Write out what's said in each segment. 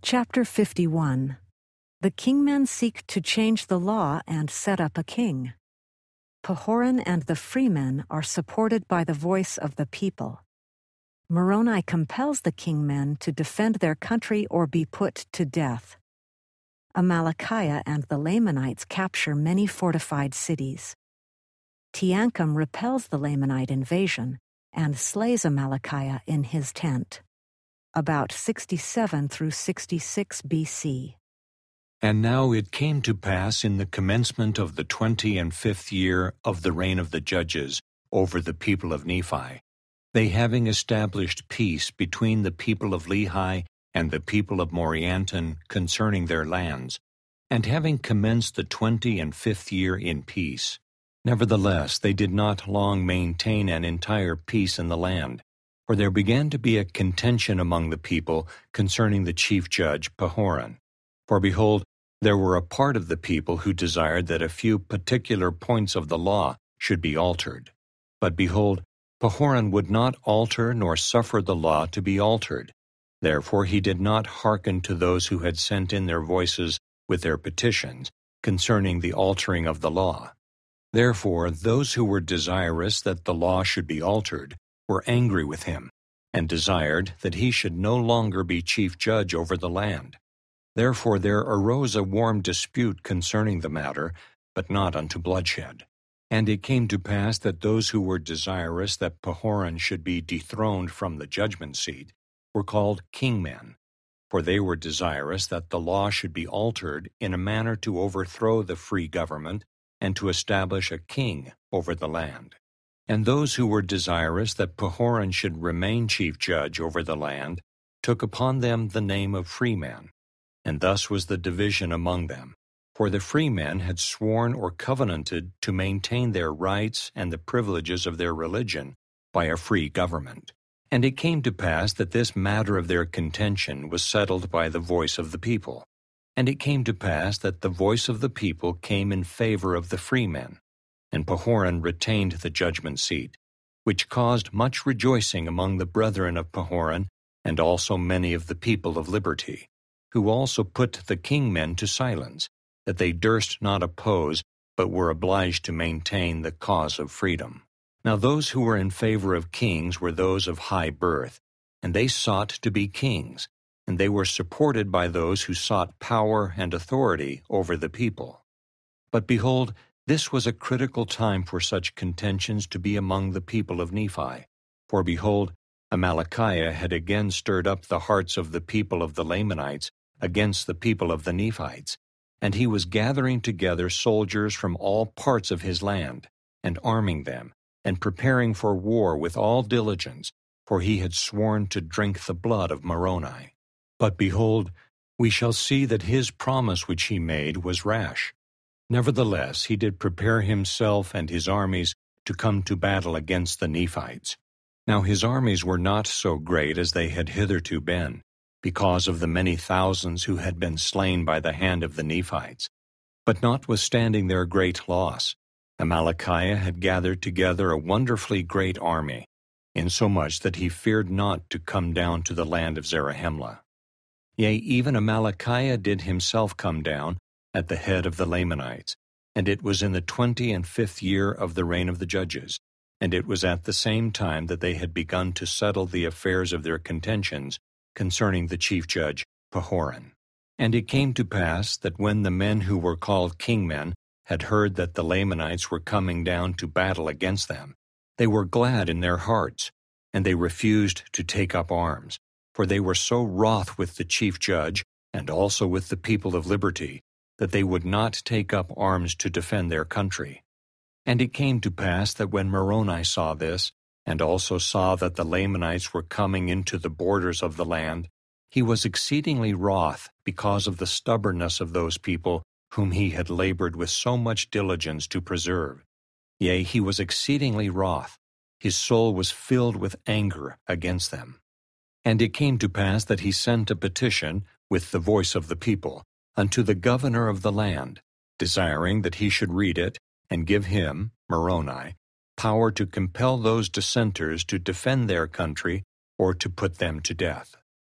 Chapter 51. The kingmen seek to change the law and set up a king. Pahoran and the freemen are supported by the voice of the people. Moroni compels the kingmen to defend their country or be put to death. Amalickiah and the Lamanites capture many fortified cities. Teancum repels the Lamanite invasion and slays Amalickiah in his tent. About 67 through 66 BC. And now it came to pass in the commencement of the 25th year of the reign of the judges over the people of Nephi, they having established peace between the people of Lehi and the people of Morianton concerning their lands, and having commenced the 25th year in peace. Nevertheless, they did not long maintain an entire peace in the land, for there began to be a contention among the people concerning the chief judge Pahoran. For behold, there were a part of the people who desired that a few particular points of the law should be altered. But behold, Pahoran would not alter nor suffer the law to be altered. Therefore he did not hearken to those who had sent in their voices with their petitions concerning the altering of the law. Therefore those who were desirous that the law should be altered were angry with him, and desired that he should no longer be chief judge over the land. Therefore there arose a warm dispute concerning the matter, but not unto bloodshed. And it came to pass that those who were desirous that Pahoran should be dethroned from the judgment seat were called kingmen, for they were desirous that the law should be altered in a manner to overthrow the free government and to establish a king over the land. And those who were desirous that Pahoran should remain chief judge over the land took upon them the name of freemen. And thus was the division among them. For the freemen had sworn or covenanted to maintain their rights and the privileges of their religion by a free government. And it came to pass that this matter of their contention was settled by the voice of the people. And it came to pass that the voice of the people came in favor of the freemen. And Pahoran retained the judgment seat, which caused much rejoicing among the brethren of Pahoran, and also many of the people of liberty, who also put the kingmen to silence, that they durst not oppose, but were obliged to maintain the cause of freedom. Now those who were in favor of kings were those of high birth, and they sought to be kings, and they were supported by those who sought power and authority over the people. But behold, this was a critical time for such contentions to be among the people of Nephi. For behold, Amalickiah had again stirred up the hearts of the people of the Lamanites against the people of the Nephites, and he was gathering together soldiers from all parts of his land, and arming them, and preparing for war with all diligence, for he had sworn to drink the blood of Moroni. But behold, we shall see that his promise which he made was rash. Nevertheless, he did prepare himself and his armies to come to battle against the Nephites. Now his armies were not so great as they had hitherto been, because of the many thousands who had been slain by the hand of the Nephites. But notwithstanding their great loss, Amalickiah had gathered together a wonderfully great army, insomuch that he feared not to come down to the land of Zarahemla. Yea, even Amalickiah did himself come down at the head of the Lamanites, and it was in the 25th year of the reign of the judges, and it was at the same time that they had begun to settle the affairs of their contentions concerning the chief judge Pahoran. And it came to pass that when the men who were called kingmen had heard that the Lamanites were coming down to battle against them, they were glad in their hearts, and they refused to take up arms, for they were so wroth with the chief judge and also with the people of liberty, that they would not take up arms to defend their country. And it came to pass that when Moroni saw this, and also saw that the Lamanites were coming into the borders of the land, he was exceedingly wroth because of the stubbornness of those people whom he had labored with so much diligence to preserve. Yea, he was exceedingly wroth. His soul was filled with anger against them. And it came to pass that he sent a petition with the voice of the people unto the governor of the land, desiring that he should read it and give him, Moroni, power to compel those dissenters to defend their country or to put them to death.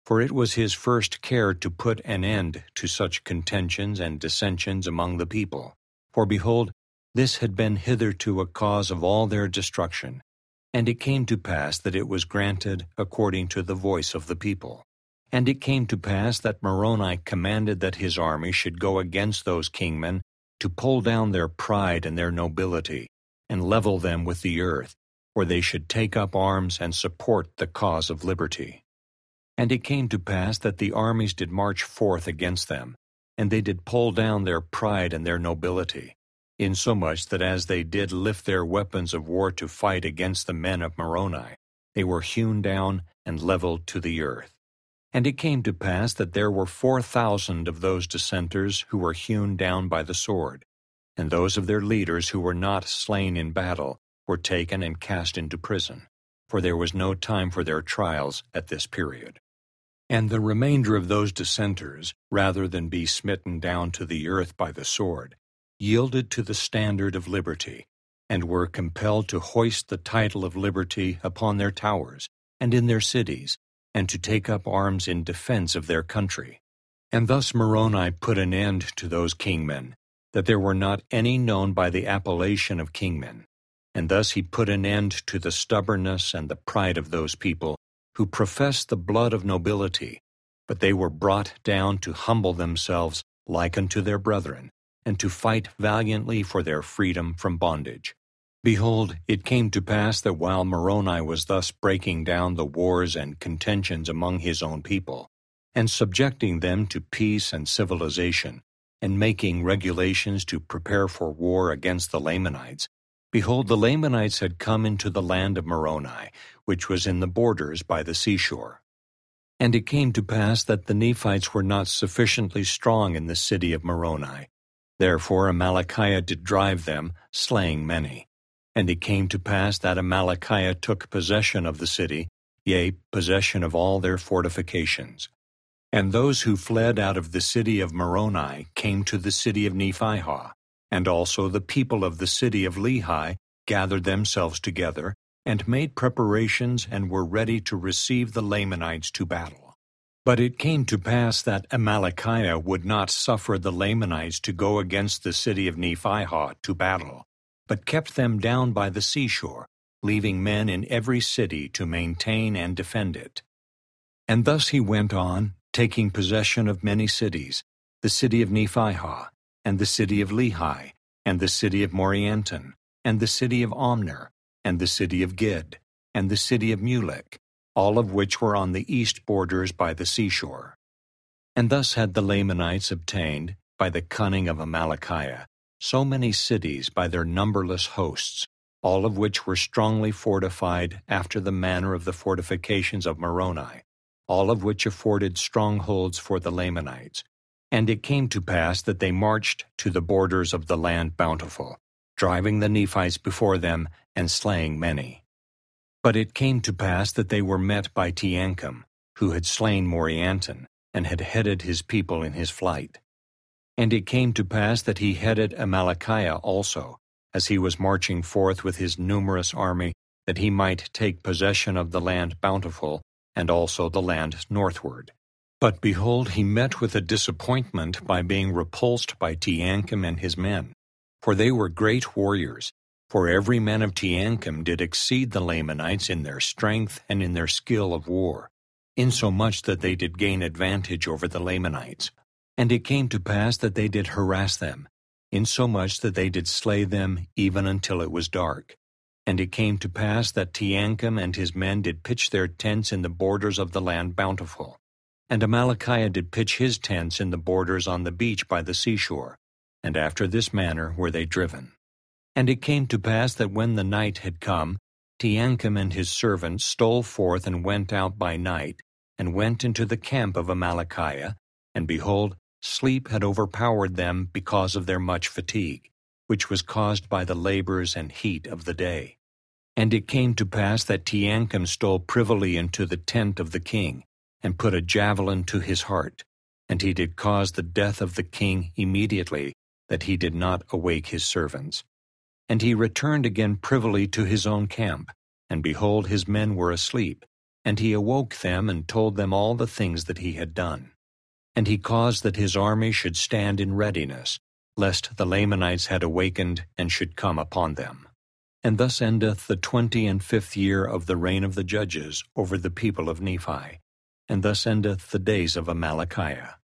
For it was his first care to put an end to such contentions and dissensions among the people. For behold, this had been hitherto a cause of all their destruction. And it came to pass that it was granted according to the voice of the people. And it came to pass that Moroni commanded that his army should go against those kingmen to pull down their pride and their nobility, and level them with the earth, where they should take up arms and support the cause of liberty. And it came to pass that the armies did march forth against them, and they did pull down their pride and their nobility, insomuch that as they did lift their weapons of war to fight against the men of Moroni, they were hewn down and leveled to the earth. And it came to pass that there were 4,000 of those dissenters who were hewn down by the sword, and those of their leaders who were not slain in battle were taken and cast into prison, for there was no time for their trials at this period. And the remainder of those dissenters, rather than be smitten down to the earth by the sword, yielded to the standard of liberty, and were compelled to hoist the title of liberty upon their towers and in their cities, and to take up arms in defense of their country. And thus Moroni put an end to those kingmen, that there were not any known by the appellation of kingmen. And thus he put an end to the stubbornness and the pride of those people who professed the blood of nobility, but they were brought down to humble themselves like unto their brethren, and to fight valiantly for their freedom from bondage. Behold, it came to pass that while Moroni was thus breaking down the wars and contentions among his own people, and subjecting them to peace and civilization, and making regulations to prepare for war against the Lamanites, behold, the Lamanites had come into the land of Moroni, which was in the borders by the seashore. And it came to pass that the Nephites were not sufficiently strong in the city of Moroni. Therefore Amalickiah did drive them, slaying many. And it came to pass that Amalickiah took possession of the city, yea, possession of all their fortifications. And those who fled out of the city of Moroni came to the city of Nephihah, and also the people of the city of Lehi gathered themselves together, and made preparations, and were ready to receive the Lamanites to battle. But it came to pass that Amalickiah would not suffer the Lamanites to go against the city of Nephihah to battle, but kept them down by the seashore, leaving men in every city to maintain and defend it. And thus he went on, taking possession of many cities, the city of Nephihah, and the city of Lehi, and the city of Morianton, and the city of Omner, and the city of Gid, and the city of Mulek, all of which were on the east borders by the seashore. And thus had the Lamanites obtained, by the cunning of Amalickiah, so many cities by their numberless hosts, all of which were strongly fortified after the manner of the fortifications of Moroni, all of which afforded strongholds for the Lamanites. And it came to pass that they marched to the borders of the land Bountiful, driving the Nephites before them, and slaying many. But it came to pass that they were met by Teancum, who had slain Morianton, and had headed his people in his flight. And it came to pass that he headed Amalickiah also, as he was marching forth with his numerous army, that he might take possession of the land Bountiful, and also the land northward. But behold, he met with a disappointment by being repulsed by Teancum and his men, for they were great warriors. For every man of Teancum did exceed the Lamanites in their strength and in their skill of war, insomuch that they did gain advantage over the Lamanites. And it came to pass that they did harass them, insomuch that they did slay them even until it was dark. And it came to pass that Teancum and his men did pitch their tents in the borders of the land Bountiful, and Amalickiah did pitch his tents in the borders on the beach by the seashore, and after this manner were they driven. And it came to pass that when the night had come, Teancum and his servants stole forth and went out by night, and went into the camp of Amalickiah, and behold, sleep had overpowered them because of their much fatigue, which was caused by the labors and heat of the day. And it came to pass that Teancum stole privily into the tent of the king, and put a javelin to his heart, and he did cause the death of the king immediately, that he did not awake his servants. And he returned again privily to his own camp, and behold, his men were asleep, And he awoke them and told them all the things that he had done. And he caused that his army should stand in readiness, lest the Lamanites had awakened and should come upon them. And thus endeth the 25th year of the reign of the judges over the people of Nephi. And thus endeth the days of Amalickiah.